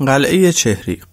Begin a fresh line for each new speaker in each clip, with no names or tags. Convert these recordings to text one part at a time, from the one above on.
قلعه چهریق.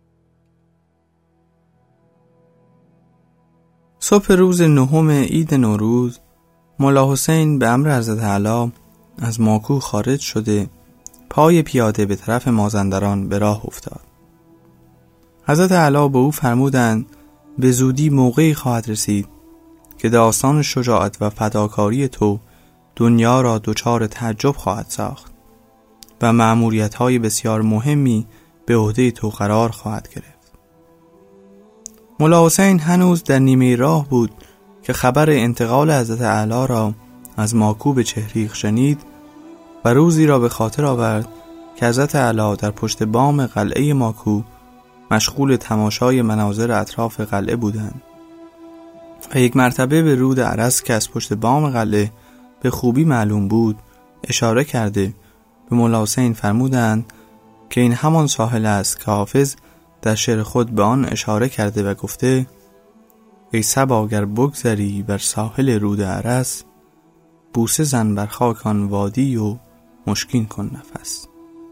صبح روز 9 عید نوروز، ملا حسین به امر حضرت اعلی از ماکو خارج شده پای پیاده به طرف مازندران به راه افتاد. حضرت اعلی به او فرمودند به زودی موقعی خواهد رسید که داستان شجاعت و فداکاری تو دنیا را دچار تعجب خواهد ساخت و مأموریت‌های بسیار مهمی به عهده تو قرار خواهد گرفت. ملا حسین هنوز در نیمه راه بود که خبر انتقال حضرت اعلی را از ماکو به چهریق شنید و روزی را به خاطر آورد که حضرت اعلی در پشت بام قلعه ماکو مشغول تماشای مناظر اطراف قلعه بودند و یک مرتبه به رود ارس که از پشت بام قلعه به خوبی معلوم بود اشاره کرده به ملا حسین فرمودند که این همان ساحل است که حافظ در شعر خود به آن اشاره کرده و گفته ای صبا گر بگذری بر ساحل رود ارس، بوسه زن بر خاک آن وادی و مشکین کن نفس.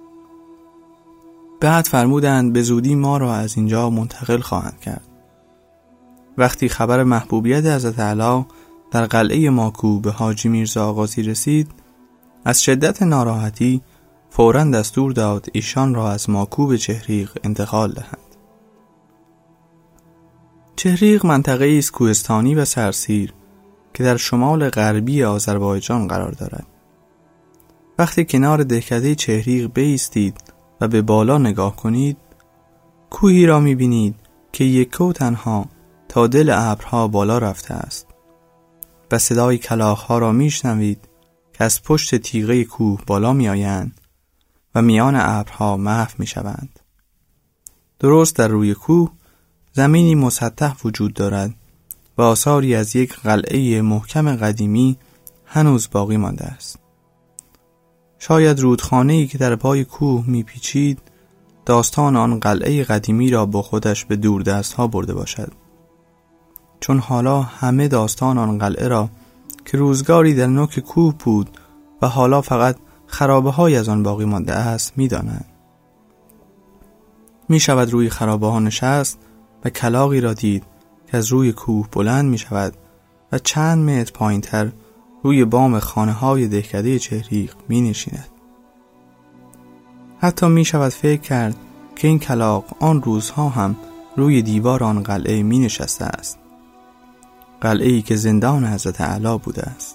بعد فرمودند به زودی ما را از اینجا منتقل خواهند کرد. وقتی خبر محبوبیت حضرت اعلی در قلعه ماکو به حاجی میرزا آغازی رسید، از شدت ناراحتی فوراً دستور داد ایشان را از ماکو به چهریق انتقال دهند. چهریق منطقه‌ای است کوهستانی و سرسیر که در شمال غربی آذربایجان قرار دارد. وقتی کنار دهکده چهریق بایستید و به بالا نگاه کنید، کوهی را می‌بینید که یک و تنها تا دل ابرها بالا رفته است و صدای کلاغ‌ها را میشنوید که از پشت تیغه کوه بالا میآیند و میان ابرها محو میشوند. درست در روی کوه زمینی مسطح وجود دارد و آثاری از یک قلعه محکم قدیمی هنوز باقی مانده است. شاید رودخانه‌ای که در پای کوه میپیچید داستان آن قلعه قدیمی را با خودش به دوردست‌ها برده باشد، چون حالا همه داستان آن قلعه را که روزگاری در نوک کوه بود و حالا فقط خرابه‌های از آن باقی مانده است می‌دانند. می‌شود روی خرابه‌ها نشست و کلاغی را دید که از روی کوه بلند می‌شود و چند متر پایین‌تر روی بام خانه‌های دهکده چهریق می‌نشیند. حتی می‌شود فکر کرد که این کلاغ آن روزها هم روی دیوار آن قلعه می‌نشسته است، قلعه‌ای که زندان حضرت اعلی بوده است.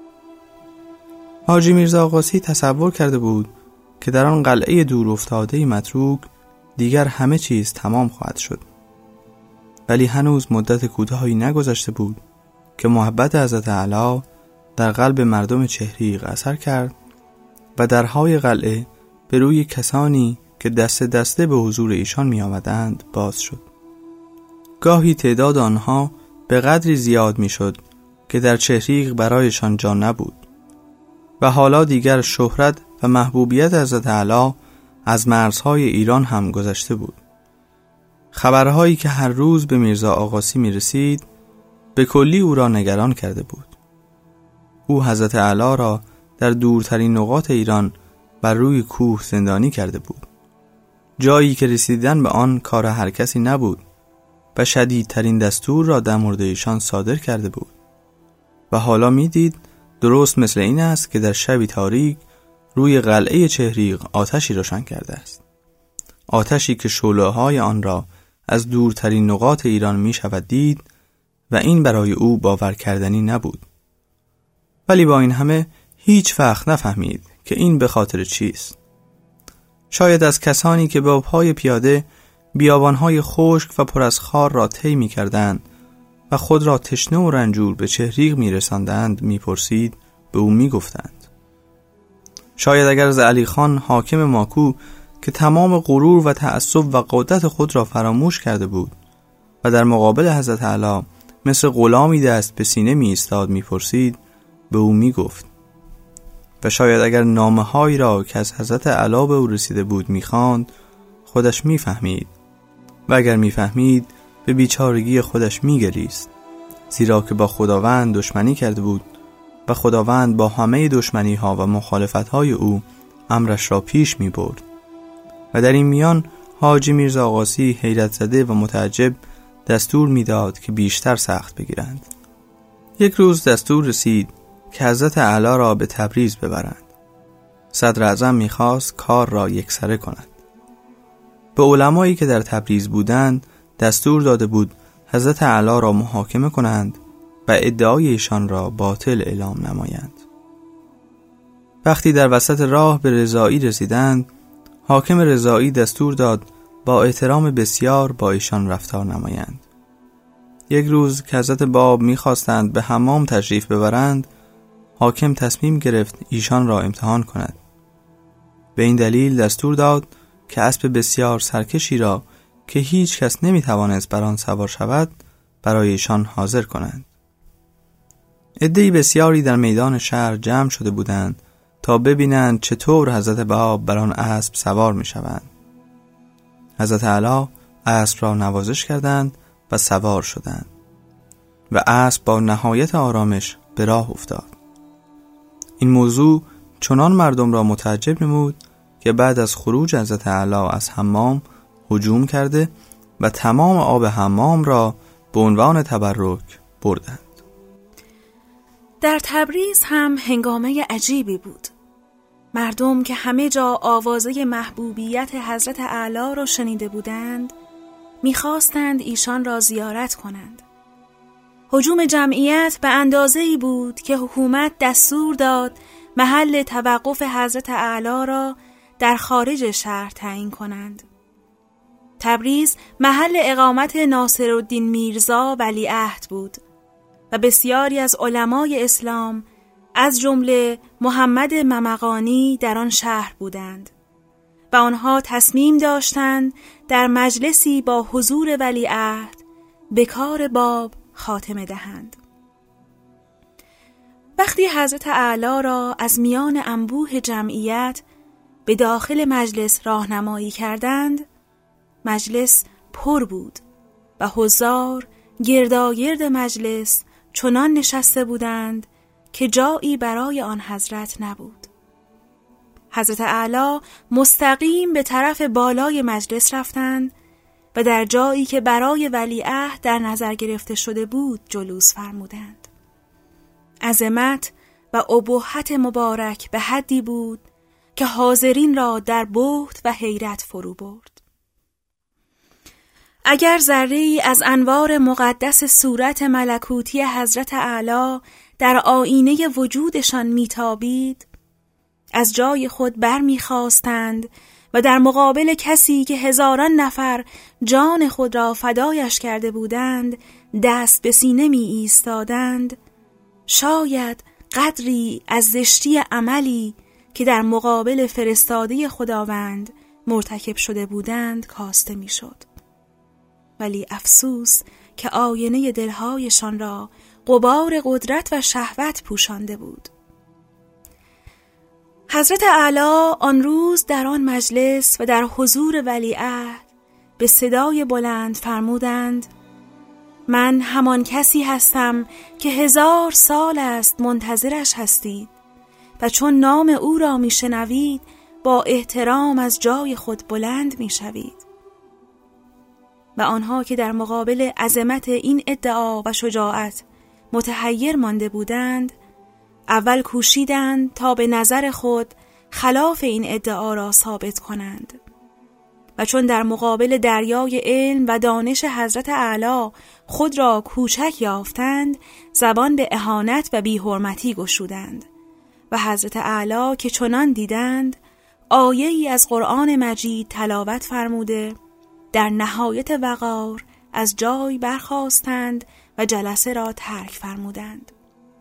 حاجی میرزا آغاسی تصور کرده بود که در آن قلعه دور افتاده متروک دیگر همه چیز تمام خواهد شد، ولی هنوز مدت کوتاهی نگذشته بود که محبت حضرت اعلی در قلب مردم چهریق اثر کرد و درهای قلعه به روی کسانی که دسته دسته به حضور ایشان می آمدند باز شد. گاهی تعداد آنها به قدری زیاد می شد که در چهریق برایشان جا نبود و حالا دیگر شهرت و محبوبیت حضرت اعلی از مرزهای ایران هم گذشته بود. خبرهایی که هر روز به میرزا آغاسی می رسید به کلی او را نگران کرده بود. او حضرت اعلی را در دورترین نقاط ایران بر روی کوه زندانی کرده بود، جایی که رسیدن به آن کار هر کسی نبود و شدیدترین دستور را در مورد ایشان صادر کرده بود و حالا می دید درست مثل این است که در شبی تاریک روی قلعه چهریق آتشی روشن کرده است، آتشی که شعله‌های آن را از دورترین نقاط ایران می شود دید و این برای او باور کردنی نبود. ولی با این همه هیچ وقت نفهمید که این به خاطر چیست. شاید از کسانی که با پای پیاده بیابانهای خشک و پر از خار را طی می کردند و خود را تشنه و رنجور به چهریق می رساندند می پرسید، به او می گفتند. شاید اگر از علی خان حاکم ماکو که تمام غرور و تعصب و قدرت خود را فراموش کرده بود و در مقابل حضرت اعلی مثل غلامی دست به سینه می ایستاد می پرسید، به او می گفت. و شاید اگر نامه هایی را که از حضرت اعلی به او رسیده بود می خواند خودش می فهمید و اگر می فهمید به بیچارگی خودش می گریست، زیرا که با خداوند دشمنی کرده بود و خداوند با همه دشمنی ها و مخالفت های او امرش را پیش می برد و در این میان حاجی میرزا آقاسی حیرت زده و متعجب دستور میداد که بیشتر سخت بگیرند. یک روز دستور رسید که حضرت اعلی را به تبریز ببرند. صدر اعظم میخواست کار را یکسره کند. به علمایی که در تبریز بودند دستور داده بود حضرت اعلی را محاکمه کنند و ادعای ایشان را باطل اعلام نمایند. وقتی در وسط راه به رضایی رسیدند، حاکم رضایی دستور داد با احترام بسیار با ایشان رفتار نمایند. یک روز که حضرت باب می‌خواستند به حمام تشریف ببرند، حاکم تصمیم گرفت ایشان را امتحان کند. به این دلیل دستور داد که اسب بسیار سرکشی را که هیچ کس نمی‌توانست بر آن سوار شود برای ایشان حاضر کنند. عده‌ای بسیاری در میدان شهر جمع شده بودند تا ببینند چطور حضرت باب بر آن اسب سوار می‌شوند. حضرت اعلی اسب را نوازش کردند و سوار شدند و اسب با نهایت آرامش به راه افتاد. این موضوع چنان مردم را متعجب نمود که بعد از خروج حضرت اعلی از حمام هجوم کرده و تمام آب حمام را به عنوان تبرک بردند.
در تبریز هم هنگامه عجیبی بود. مردم که همه جا آوازه محبوبیت حضرت اعلی را شنیده بودند می‌خواستند ایشان را زیارت کنند. هجوم جمعیت به اندازه‌ای بود که حکومت دستور داد محل توقف حضرت اعلی را در خارج شهر تعیین کنند. تبریز محل اقامت ناصرالدین میرزا ولیعهد بود و بسیاری از علمای اسلام از جمله محمد ممقانی در آن شهر بودند و آنها تصمیم داشتند در مجلسی با حضور ولیعهد به کار باب خاتمه دهند. وقتی حضرت اعلی را از میان انبوه جمعیت به داخل مجلس راهنمایی کردند، مجلس پر بود و حضار گرداگرد مجلس چنان نشسته بودند که جایی برای آن حضرت نبود. حضرت اعلی مستقیم به طرف بالای مجلس رفتند و در جایی که برای ولیعهد در نظر گرفته شده بود جلوس فرمودند. عظمت و ابهت مبارک به حدی بود که حاضرین را در بهت و حیرت فرو برد. اگر ذره‌ای از انوار مقدس صورت ملکوتی حضرت اعلی در آینه وجودشان میتابید، از جای خود برمیخواستند و در مقابل کسی که هزاران نفر جان خود را فدایش کرده بودند دست به سینه می ایستادند، شاید قدری از زشتی عملی که در مقابل فرستاده خداوند مرتکب شده بودند کاسته می شد. ولی افسوس که آینه دلهایشان را غبار قدرت و شهوت پوشانده بود. حضرت اعلی آن روز در آن مجلس و در حضور ولیعهد به صدای بلند فرمودند: من همان کسی هستم که 1000 سال است منتظرش هستید و چون نام او را میشنوید با احترام از جای خود بلند میشوید. و آنها که در مقابل عظمت این ادعا و شجاعت متحیر مانده بودند، اول کوشیدند تا به نظر خود خلاف این ادعا را ثابت کنند و چون در مقابل دریای علم و دانش حضرت اعلی خود را کوچک یافتند، زبان به اهانت و بی‌حرمتی گشودند و حضرت اعلی که چنان دیدند، آیه‌ای از قرآن مجید تلاوت فرموده در نهایت وقار از جای برخاستند و جلسه را ترک فرمودند.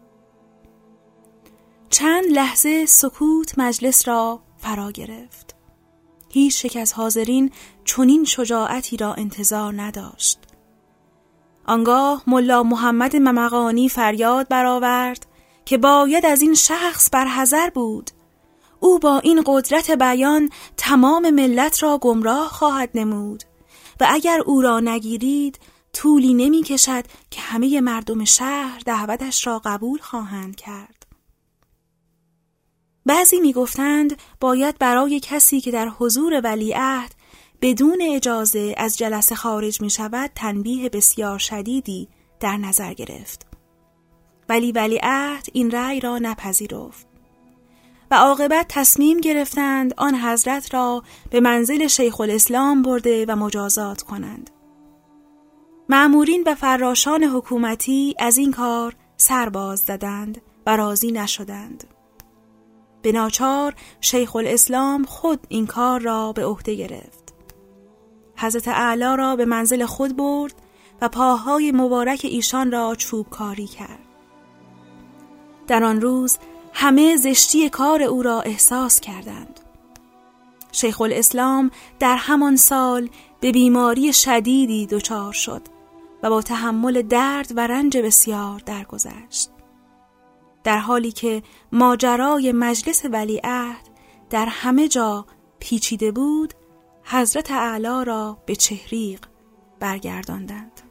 چند لحظه سکوت مجلس را فرا گرفت. هیچ یک از حاضرین چنین شجاعتی را انتظار نداشت. آنگاه ملا محمد ممقانی فریاد برآورد که باید از این شخص برحذر بود. او با این قدرت بیان تمام ملت را گمراه خواهد نمود و اگر او را نگیرید طولی نمی کشد که همه مردم شهر دعوتش را قبول خواهند کرد. بعضی می گفتند باید برای کسی که در حضور ولیعهد بدون اجازه از جلسه خارج می شود تنبیه بسیار شدیدی در نظر گرفت. ولی ولیعهد این رأی را نپذیرفت و عاقبت تصمیم گرفتند آن حضرت را به منزل شیخ الاسلام برده و مجازات کنند. مأمورین و فراشان حکومتی از این کار سر باز زدند و راضی نشدند. به ناچار شیخ الاسلام خود این کار را به عهده گرفت. حضرت اعلی را به منزل خود برد و پاهای مبارک ایشان را چوب کاری کرد. در آن روز همه زشتی کار او را احساس کردند. شیخ الاسلام در همان سال به بیماری شدیدی دچار شد و با تحمل درد و رنج بسیار درگذشت. در حالی که ماجرای مجلس ولیعهد در همه جا پیچیده بود، حضرت اعلی را به چهریق برگرداندند.